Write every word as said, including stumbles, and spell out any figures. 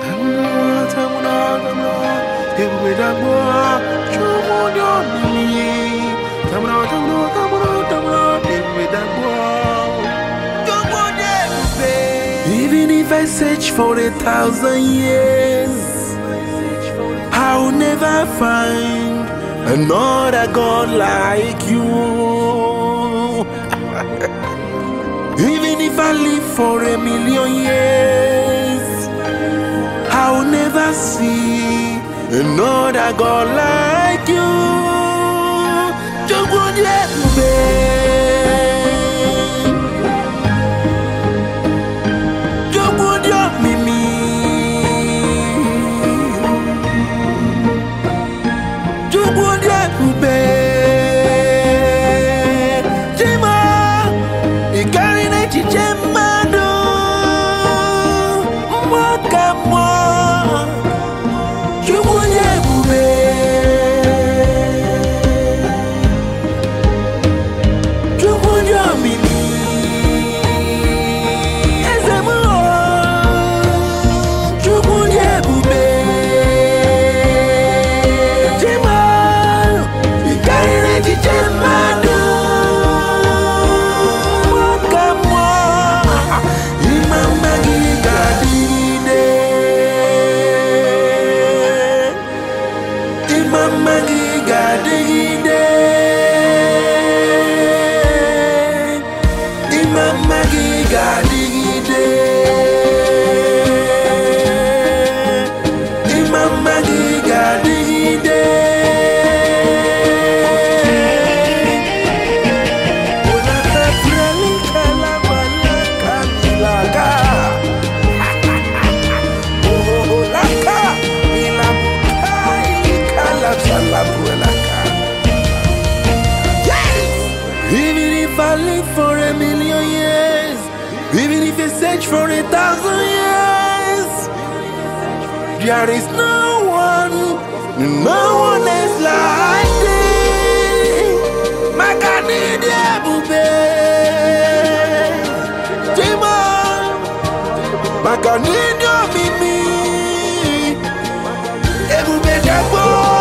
Tamuna, tamuna, tamuna, everywhere that boy, show more than me. Tamuna, tamuna, tamuna, tamuna, everywhere that boy, show more than me. Even if I search for a thousand years, I'll never find another God like you. Even if I live for a million years, I'll never see another God like you. Even if I live for a million years, even if I search for a thousand years, there is no one, no one else like thee. Makanidi Ebube, Timon, Makanidi Mimi, Ebube Dabo.